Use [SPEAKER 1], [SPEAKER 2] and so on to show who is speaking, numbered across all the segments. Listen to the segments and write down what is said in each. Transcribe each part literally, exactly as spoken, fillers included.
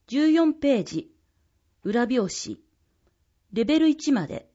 [SPEAKER 1] じゅうよんページ、裏表紙、レベルいちまで。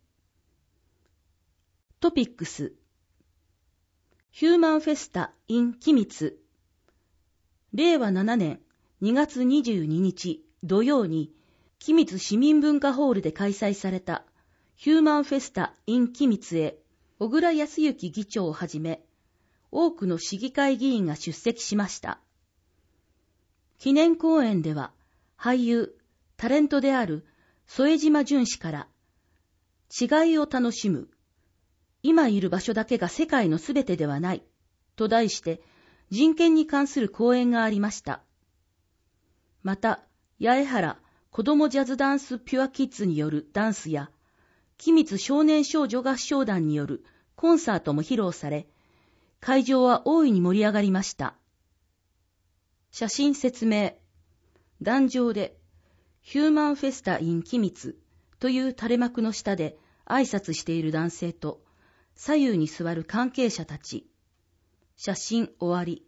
[SPEAKER 1] トピックス、ヒューマンフェスタ in 君津。れいわななねんにがつにじゅうににち土曜に、君津市民文化ホールで開催されたヒューマンフェスタ in 君津へ、小倉康之議長をはじめ、多くの市議会議員が出席しました。記念講演では、俳優、タレントである副島淳氏から、違いを楽しむ、今いる場所だけが世界のすべてではない、と題して人権に関する講演がありました。また、八重原子どもジャズダンスピュアキッズによるダンスや、君津少年少女合唱団によるコンサートも披露され、会場は大いに盛り上がりました。写真説明。壇上で、ヒューマンフェスタ in 君津という垂れ幕の下で挨拶している男性と、左右に座る関係者たち。写真終わり。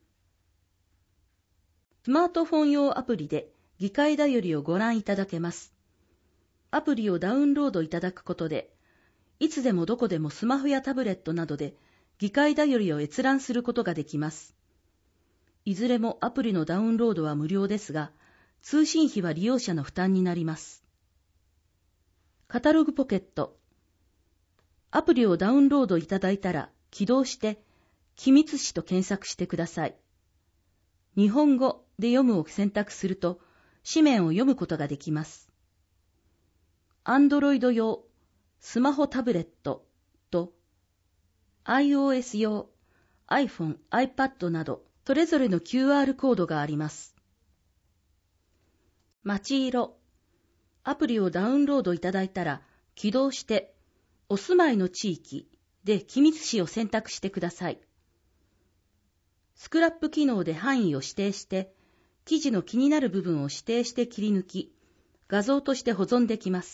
[SPEAKER 1] スマートフォン用アプリで議会だよりをご覧いただけます。アプリをダウンロードいただくことで、いつでもどこでもスマホやタブレットなどで議会だよりを閲覧することができます。いずれもアプリのダウンロードは無料ですが、通信費は利用者の負担になります。カタログポケット。アプリをダウンロードいただいたら起動して、君津市と検索してください。日本語で読むを選択すると、紙面を読むことができます。Android 用、スマホタブレットと、iOS 用、iPhone、iPad など、それぞれの キューアール コードがあります。街色。アプリをダウンロードいただいたら、起動して、お住まいの地域で君津市を選択してください。スクラップ機能で範囲を指定して、記事の気になる部分を指定して切り抜き、画像として保存できます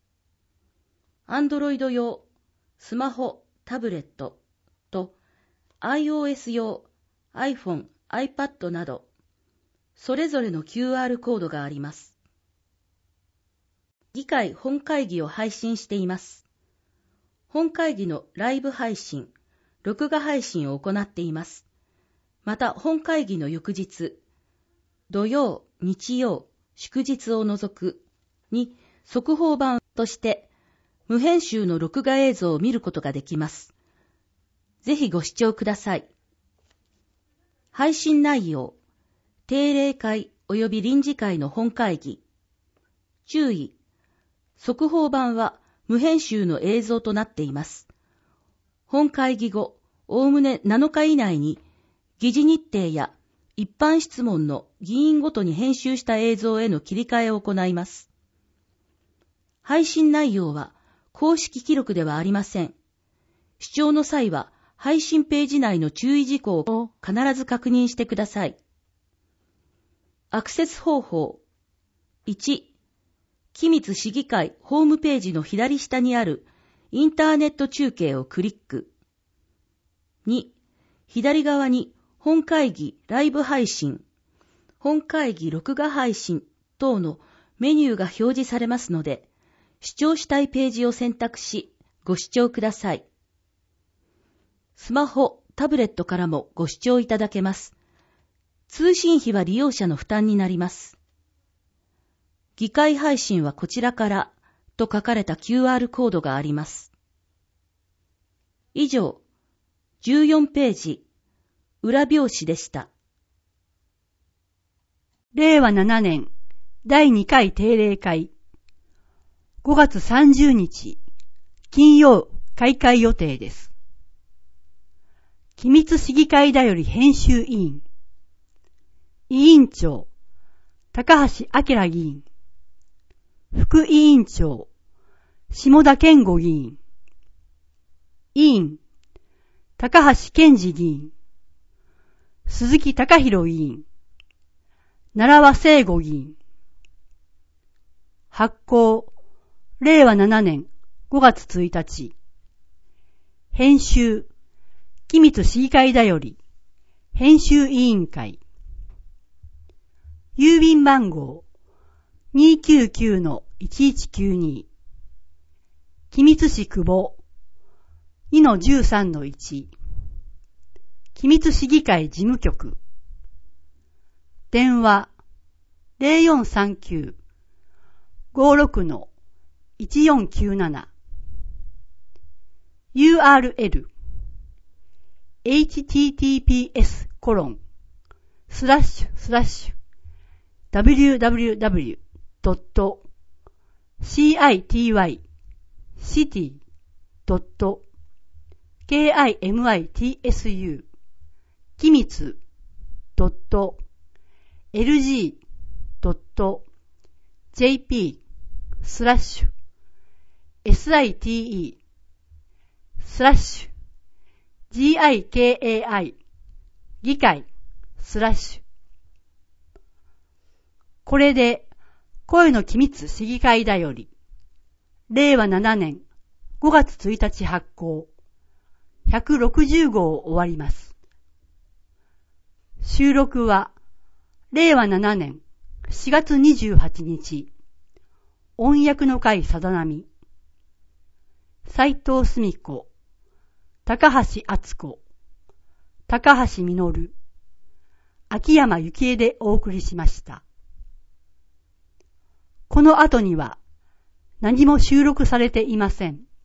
[SPEAKER 1] 。Android 用、スマホ、タブレットと iOS 用、iPhone、iPad など、それぞれの キューアール コードがあります。議会本会議を配信しています。本会議のライブ配信、録画配信を行っています。また本会議の翌日、土曜、日曜、祝日を除くに速報版として無編集の録画映像を見ることができます。ぜひご視聴ください。配信内容、定例会及び臨時会の本会議。注意、速報版は無編集の映像となっています。本会議後、おおむねなのか以内に議事日程や一般質問の議員ごとに編集した映像への切り替えを行います。配信内容は公式記録ではありません。視聴の際は配信ページ内の注意事項を必ず確認してください。アクセス方法。いち、君津市議会ホームページの左下にあるインターネット中継をクリック。に、左側に本会議ライブ配信、本会議録画配信等のメニューが表示されますので、視聴したいページを選択し、ご視聴ください。スマホ、タブレットからもご視聴いただけます。通信費は利用者の負担になります。議会配信はこちらからと書かれた キューアール コードがあります。以上、じゅうよんページ、裏表紙でした。
[SPEAKER 2] れいわななねんだいにかい定例会。ごがつさんじゅうにち、金曜開会予定です。君津市議会だより編集委員。委員長、高橋明議員。副委員長、下田健吾議員。委員、高橋健二議員。鈴木貴弘議員。奈良和聖吾議員。発行、れいわななねんごがつついたち。編集、君津市議会だより、編集委員会。郵便番号、 にーきゅうきゅうのいちいちきゅうに、君津市久保 にのじゅうさんのいち、君津市議会事務局、電話 ゼロよんさんきゅう ごろくのいちよんきゅうなな、ユーアールエル エイチティーティーピーエス コロンスラッシュスラッシュ ダブリューダブリューダブリュー ドット シーアイティーワイ シティ ドット ケーアイエムアイティーエスユー きみつ ドット エルジー ドット ジェーピー スラッシュ エスアイティーイー スラッシュ ジーアイケーエーアイ 議会スラッシュ。これで声の機密市議会だよりれいわななねんごがつついたち発行ひゃくろくじゅうごうを終わります。収録はれいわななねんしがつにじゅうはちにち、音訳の会さだなみ、斉藤澄子、高橋敦子、高橋実、秋山幸恵でお送りしました。この後には何も収録されていません。